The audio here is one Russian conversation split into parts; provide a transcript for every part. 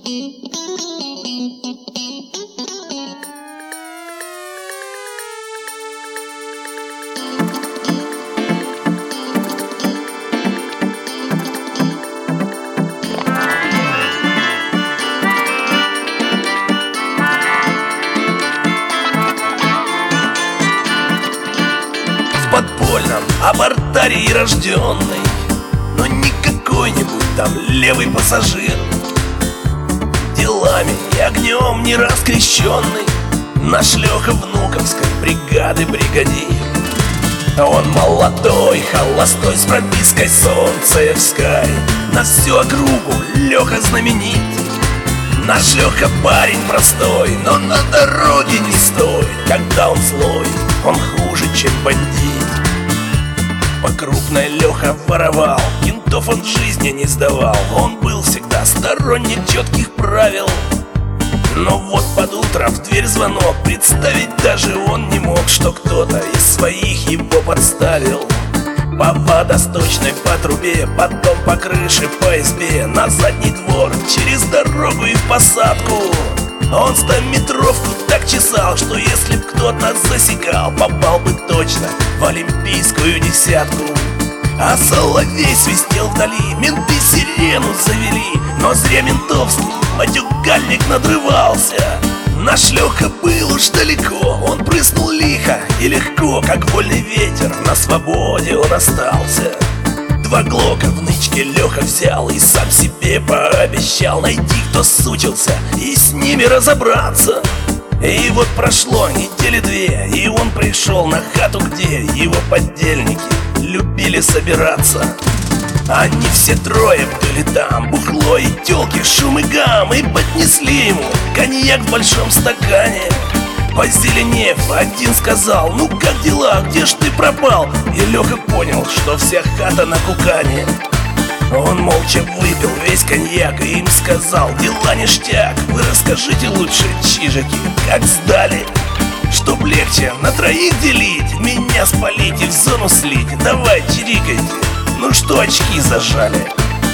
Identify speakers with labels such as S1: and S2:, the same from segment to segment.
S1: Абортарий рожденный, но не какой-нибудь там левый пассажир. Делами и огнем не раскрещенный наш Леха внуковской бригады бригадир. Он молодой, холостой, с пропиской солнцевской, на всю округу Леха знаменит. Наш Леха парень простой, но на дороге не стоит. Когда он злой, он хуже, чем бандит. По крупной Леха воровал, кентов он в жизни не сдавал. Он был всегда сторонник четких правил. Но вот под утро в дверь звонок, представить даже он не мог, что кто-то из своих его подставил. По водосточной, по трубе, потом по крыше, по избе, на задний двор, через дорогу и в посадку. Он 100-метровку так чесал, что если б кто-то засекал, попал бы точно в олимпийскую десятку. А соловей свистел вдали, менты сирену завели, но зря ментовский матюгальник надрывался. Наш Леха был уж далеко, он прыснул лихо и легко, как вольный ветер, на свободе он остался. 2 глока в нычке Леха взял и сам себе пообещал найти, кто сучился, и с ними разобраться. И вот прошло недели 2, и он пришел на хату, где его подельники любили собираться. Они все трое были там, бухло и тёлки, шум и гам, и поднесли ему коньяк в большом стакане. Позеленев, один сказал: ну как дела, где ж ты пропал? И Леха понял, что вся хата на кукане. Он молча выпил весь коньяк и им сказал: дела ништяк, вы расскажите лучше, чижики, как сдали. Чтоб легче на 3 делить, меня спалить и в зону слить. Давай, чирикайте, ну что очки зажали?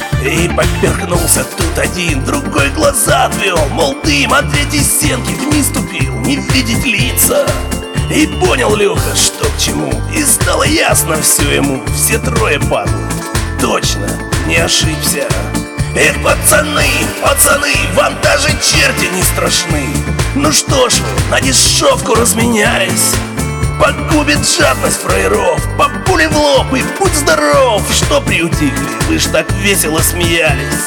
S1: И поперхнулся тут один, другой глаза отвел, мол, дым, а 3-й стенки вниз ступил, не видеть лица. И понял Леха, что к чему, и стало ясно все ему, все трое падлы. Точно, не ошибся. Эх, пацаны, пацаны, вам даже черти не страшны. Ну что ж вы, на дешевку разменялись? Погубит жадность фраеров, по пуле в лоб и будь здоров. Что приутихли, вы ж так весело смеялись.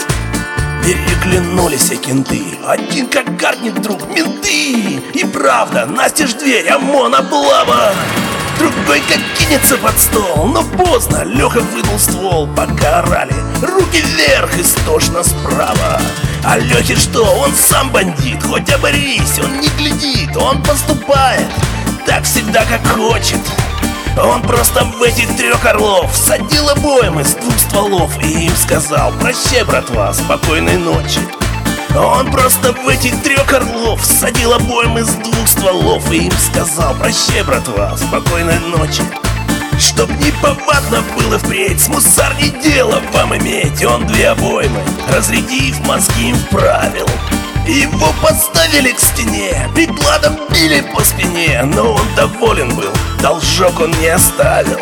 S1: Переглянулись кенты, один как гаркнет друг: менты! И правда, настежь дверь, ОМОН, облава. Другой как кинется под стол, но поздно, Леха вынул ствол. Пока орали, руки вверх, истошно справа. А Лехе что, он сам бандит, хоть оборись, он не глядит, он поступает так всегда, как хочет. Он просто в этих 3 орлов садил обоим из 2 стволов и им сказал: прощай, братва, спокойной ночи. Он просто в этих 3 орлов садил обоим из 2 стволов и им сказал: прощай, братва, спокойной ночи. Чтоб не повадно было впредь, с мусарней дело вам иметь. Он 2 обоймы, разрядив, мозги им вправил. Его поставили к стене, прикладом били по спине, но он доволен был, должок он не оставил.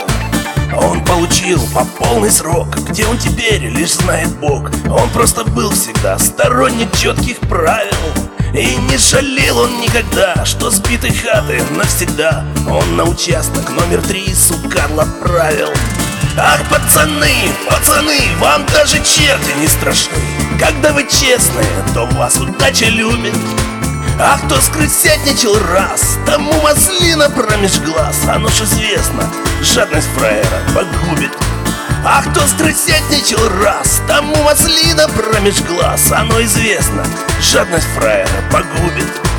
S1: Он получил по полный срок, где он теперь, лишь знает Бог. Он просто был всегда сторонник четких правил. И не жалел он никогда, что сбитой хаты навсегда он на участок номер 3 Сукарл отправил. Ах, пацаны, пацаны, вам даже черти не страшны. Когда вы честные, то вас удача любит. А кто скрысятничал раз, тому маслина промеж глаз. Оно ж известно, жадность фраера погубит. А кто скрысятничал раз, тому маслина промеж глаз. Оно известно, жадность фраера погубит.